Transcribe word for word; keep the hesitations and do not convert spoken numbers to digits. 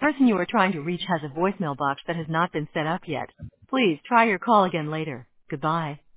person you are trying to reach has a voicemail box that has not been set up yet. Please try your call again later. Goodbye.